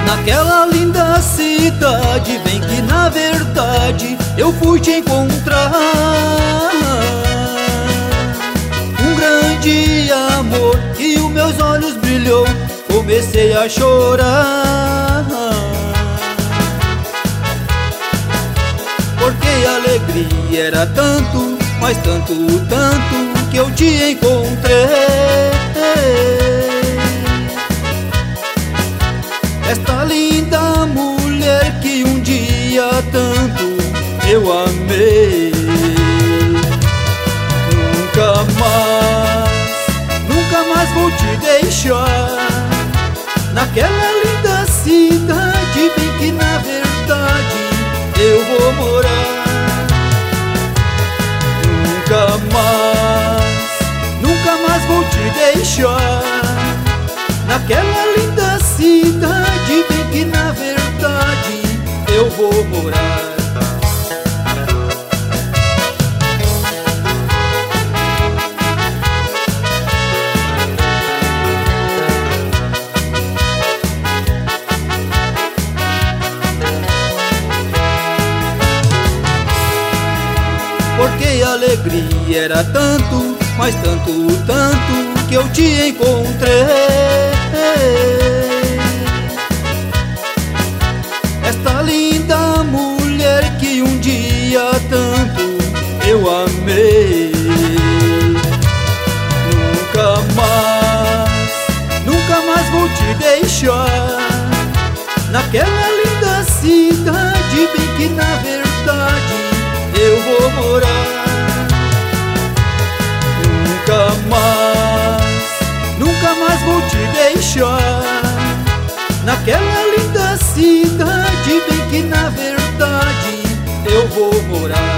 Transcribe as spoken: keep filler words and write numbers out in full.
Naquela linda cidade, bem que na verdade eu fui te encontrar. Um grande amor que os meus olhos brilhou, comecei a chorar. Porque a alegria era tanto, mas tanto, tanto que eu te encontrei. Esta linda mulher que um dia tanto eu amei. Nunca mais, nunca mais vou te deixar. Naquela linda cidade, bem que na verdade eu vou morar. Nunca mais, nunca mais vou te deixar. Naquela linda cidade, bem que na verdade eu vou morar. Porque a alegria era tanto, mas tanto, tanto que eu te encontrei. Esta linda mulher que um dia tanto eu amei. Nunca mais, nunca mais vou te deixar. Naquela linda cidade, bem que na verdade eu vou morar. Nunca mais, nunca mais vou te deixar. Naquela linda cidade, bem que na verdade eu vou morar.